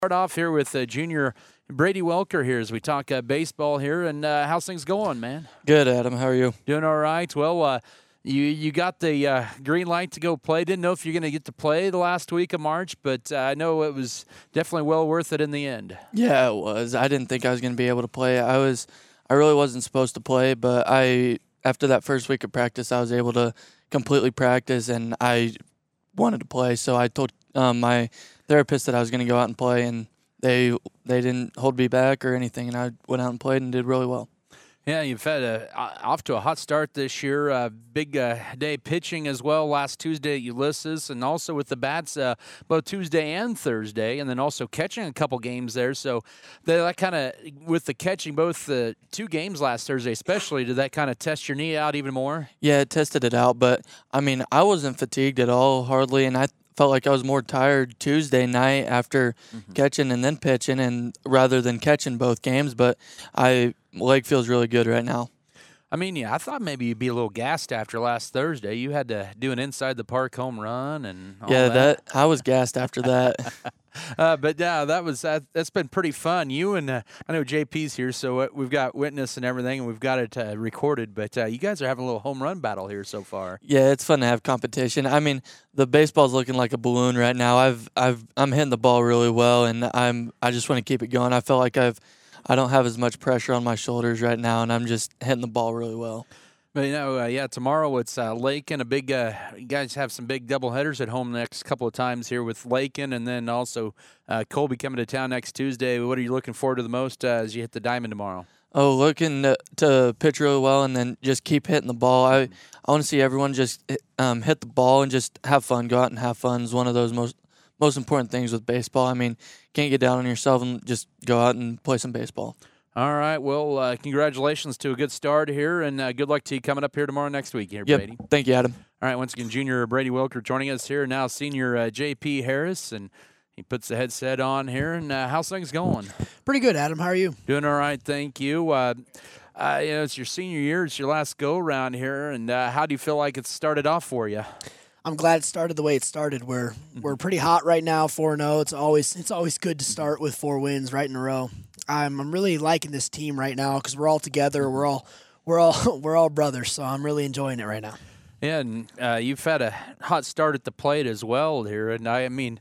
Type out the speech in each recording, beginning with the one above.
Start off here with junior Brady Welker here as we talk baseball here. And how's things going, man? Good, Adam. How are you? Doing all right. Well, you got the green light to go play. Didn't know if you're going to get to play the last week of March, but I know it was definitely well worth it in the end. Yeah, it was. I didn't think I was going to be able to play. I really wasn't supposed to play, but after that first week of practice, I was able to completely practice, and I wanted to play. So I told my therapist that I was going to go out and play, and they didn't hold me back or anything, and I went out and played and did really well. Yeah, you've had off to a hot start this year. Big day pitching as well last Tuesday at Ulysses, and also with the bats both Tuesday and Thursday, and then also catching a couple games there. So that kind of, with the catching, both the two games last Thursday especially, did that kind of test your knee out even more? Yeah, it tested it out, but, I mean, I wasn't fatigued at all, hardly, and I felt like I was more tired Tuesday night after catching and then pitching, and rather than catching both games, but leg feels really good right now. I mean, yeah, I thought maybe you'd be a little gassed after last Thursday. You had to do an inside the park home run and all that. I was gassed after that. But yeah, that's been pretty fun. You and I know JP's here, so we've got witness and everything, and we've got it recorded. But you guys are having a little home run battle here so far. Yeah, it's fun to have competition. I mean, the baseball's looking like a balloon right now. I'm hitting the ball really well, and I just want to keep it going. I feel like I don't have as much pressure on my shoulders right now, and I'm just hitting the ball really well. But, tomorrow it's Lakin, a big you guys have some big doubleheaders at home the next couple of times here with Lakin, and then also Colby coming to town next Tuesday. What are you looking forward to the most as you hit the diamond tomorrow? Oh, looking to pitch really well and then just keep hitting the ball. I want to see everyone just hit the ball and just have fun. Go out and have fun is one of those most important things with baseball. I mean, can't get down on yourself and just go out and play some baseball. All right. Well, congratulations to a good start here, and good luck to you coming up here tomorrow next week here, Brady. Thank you, Adam. All right. Once again, junior Brady Welker joining us here. Now senior J.P. Harris, and he puts the headset on here. And how's things going? Pretty good, Adam. How are you? Doing all right, thank you. It's your senior year. It's your last go-around here, and how do you feel like it started off for you? I'm glad it started the way it started. We're pretty hot right now, 4-0. It's always good to start with 4 wins right in a row. I'm really liking this team right now because we're all together. We're all brothers, so I'm really enjoying it right now. Yeah, and you've had a hot start at the plate as well here, and I mean,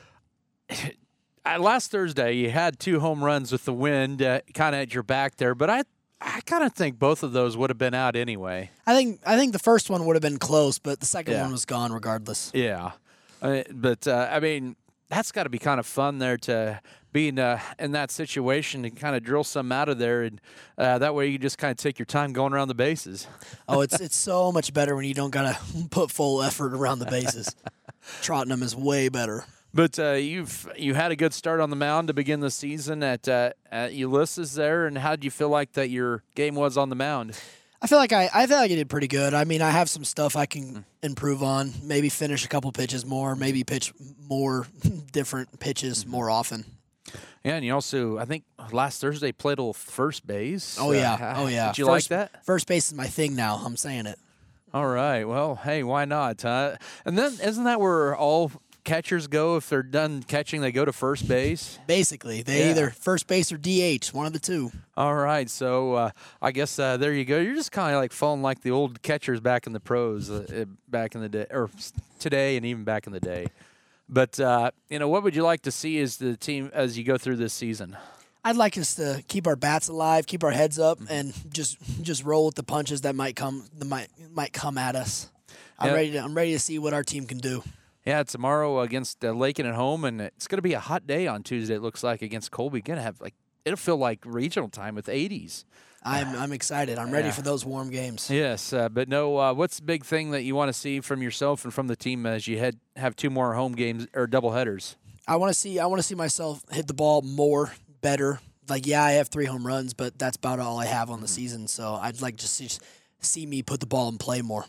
last Thursday you had 2 home runs with the wind kind of at your back there, but I kind of think both of those would have been out anyway. I think the first one would have been close, but the second one was gone regardless. Yeah, but I mean, that's got to be kind of fun there to be in that situation and kind of drill some out of there, and that way you just kind of take your time going around the bases. Oh, it's so much better when you don't gotta put full effort around the bases. Trotting them is way better. But you had a good start on the mound to begin the season at Ulysses there, and how did you feel like that your game was on the mound? I feel like I did pretty good. I mean, I have some stuff I can improve on. Maybe finish a couple pitches more. Maybe pitch more different pitches more often. Yeah, and you also, I think last Thursday played a little first base. Oh yeah. Did you like that? First base is my thing now. I'm saying it. All right. Well, hey, why not? And then isn't that where all catchers go? If they're done catching, they go to first base? Basically. They either first base or DH, one of the two. All right. So I guess there you go. You're just kind of like falling like the old catchers back in the pros back in the day, or today and even back in the day. But, what would you like to see as the team as you go through this season? I'd like us to keep our bats alive, keep our heads up, and just roll with the punches that might come at us. I'm ready to see what our team can do. Yeah, tomorrow against Lakin at home, and it's going to be a hot day on Tuesday. It looks like against Colby. Going to have it'll feel like regional time with 80s. I'm excited. I'm ready for those warm games. Yes, but no. What's the big thing that you want to see from yourself and from the team as you have 2 more home games or doubleheaders? I want to see myself hit the ball more, better. Like, yeah, I have 3 home runs, but that's about all I have on the season. So I'd like to see me put the ball in play more.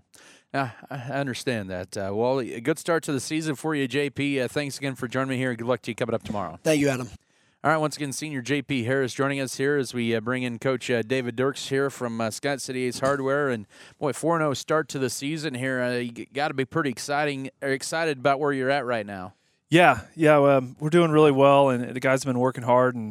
I understand that. Well, a good start to the season for you, JP. Thanks again for joining me here. Good luck to you coming up tomorrow. Thank you, Adam. All right, once again, Senior J.P. Harris joining us here as we bring in Coach David Dirks here from Scott City Ace Hardware. And, boy, 4-0 start to the season here. You got to be pretty excited about where you're at right now. Yeah, we're doing really well, and the guys have been working hard. And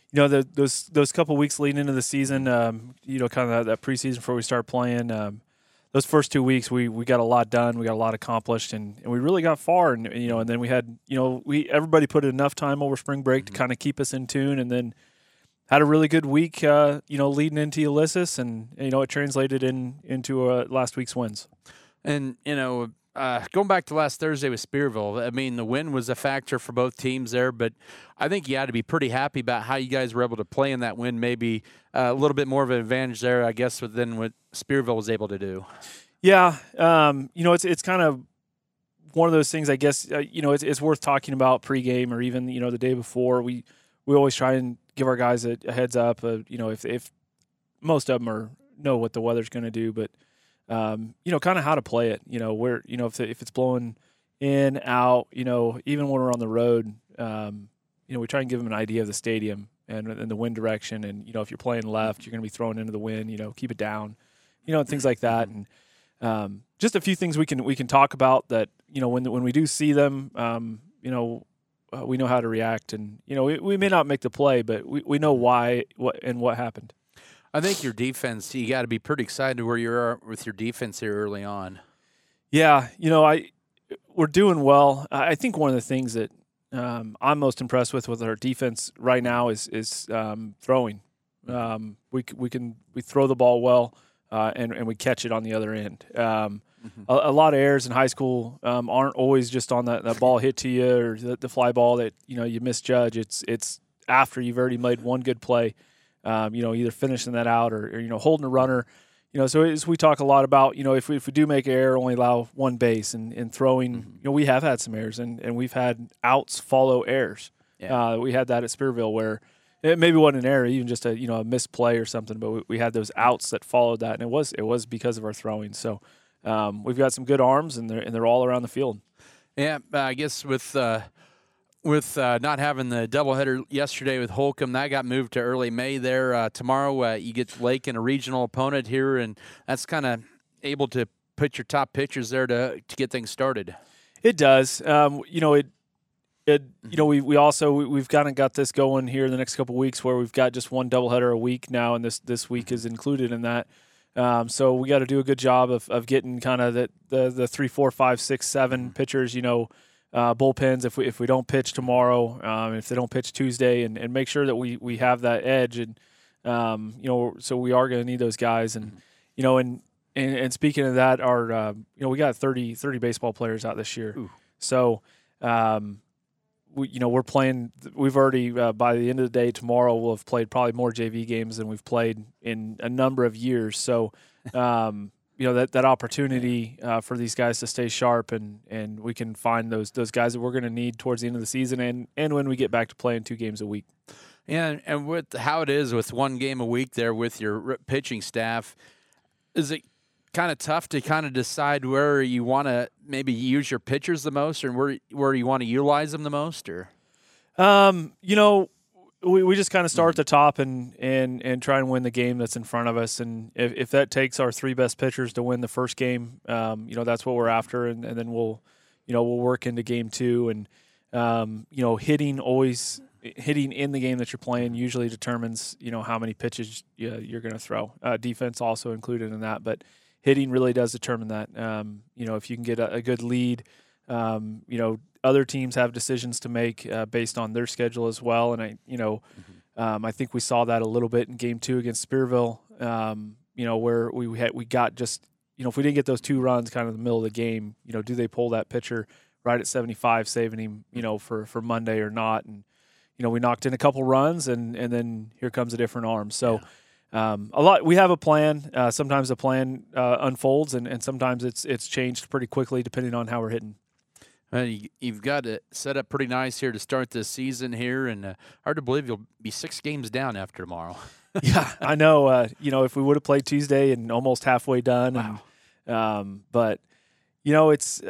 those couple weeks leading into the season, kind of that preseason before we start playing, those first 2 weeks we got a lot done, we got a lot accomplished, and we really got far. And and then we had everybody put enough time over spring break to kind of keep us in tune, and then had a really good week, leading into Ulysses, and it translated into last week's wins. And going back to last Thursday with Spearville, I mean, the win was a factor for both teams there, but I think you had to be pretty happy about how you guys were able to play in that win. Maybe a little bit more of an advantage there, I guess, than what Spearville was able to do. Yeah, it's kind of one of those things. I guess it's worth talking about pregame or even the day before. We always try and give our guys a heads up. If most of them know what the weather's going to do, but kind of how to play it. Where if it's blowing in, out, even when we're on the road, we try and give them an idea of the stadium and the wind direction. And if you're playing left, you're going to be thrown into the wind. Keep it down, and things like that. And just a few things we can talk about that. When we do see them, we know how to react. And we may not make the play, but we know why, what happened. I think your defense, you got to be pretty excited where you are with your defense here early on. Yeah, we're doing well. I think one of the things that I'm most impressed with our defense right now is throwing. We throw the ball well, and we catch it on the other end. A lot of errors in high school aren't always just on that ball hit to you or the fly ball that you misjudge. It's after you've already made one good play. Either finishing that out or holding a runner. So as we talk a lot about, if we do make an error, only allow one base and throwing, we have had some errors and we've had outs follow errors. Yeah. We had that at Spearville where it maybe wasn't an error, even just a misplay or something, but we had those outs that followed that, and it was because of our throwing. So we've got some good arms, and they're all around the field. Yeah, I guess with not having the doubleheader yesterday with Holcomb, that got moved to early May there. Tomorrow you get Lake and a regional opponent here, and that's kind of able to put your top pitchers there to get things started. It does. We've kind of got this going here in the next couple of weeks where we've got just one doubleheader a week now, and this week is included in that. So we got to do a good job of getting kind of the 3, 4, 5, 6, 7 pitchers, bullpens if we don't pitch tomorrow, if they don't pitch Tuesday, and make sure that we have that edge, and so we are going to need those guys, and and speaking of that, our we got 30 baseball players out this year. Ooh. So we're playing. We've already by the end of the day tomorrow we'll have played probably more JV games than we've played in a number of years. So. That opportunity for these guys to stay sharp, and we can find those guys that we're going to need towards the end of the season and when we get back to playing 2 games a week. And with how it is with 1 game a week there with your pitching staff, is it kind of tough to kind of decide where you want to maybe use your pitchers the most, or where you want to utilize them the most, or? We just kind of start at the top and try and win the game that's in front of us. And if that takes our 3 best pitchers to win the first game, that's what we're after. And then we'll work into game 2. And, hitting in the game that you're playing usually determines, how many pitches you're going to throw. Defense also included in that. But hitting really does determine that. If you can get a good lead, other teams have decisions to make based on their schedule as well, and I think we saw that a little bit in Game 2 against Spearville, where we got just if we didn't get those 2 runs kind of in the middle of the game, do they pull that pitcher right at 75, saving him for Monday or not? And we knocked in a couple runs, and then here comes a different arm. So. Yeah. We have a plan. Sometimes the plan unfolds, and sometimes it's changed pretty quickly depending on how we're hitting. You've got it set up pretty nice here to start this season here, and hard to believe you'll be 6 games down after tomorrow. Yeah, I know. If we would have played Tuesday and almost halfway done, wow. But it's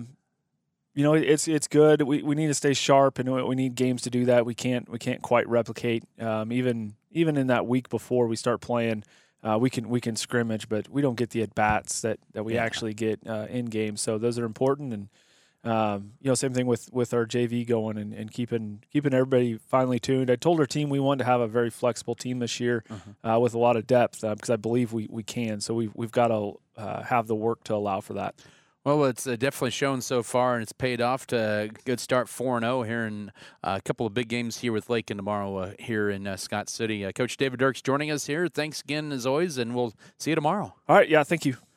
it's good. We need to stay sharp, and we need games to do that. We can't quite replicate. Even in that week before we start playing, we can scrimmage, but we don't get the at bats that we actually get in games. So those are important, and Same thing with our JV going and keeping everybody finely tuned. I told our team we wanted to have a very flexible team this year with a lot of depth because I believe we can. So we've got to have the work to allow for that. Well, it's definitely shown so far, and it's paid off to a good start 4-0 here in a couple of big games here with Lakin tomorrow here in Scott City. Coach David Dirks joining us here. Thanks again, as always, and we'll see you tomorrow. All right. Yeah, thank you.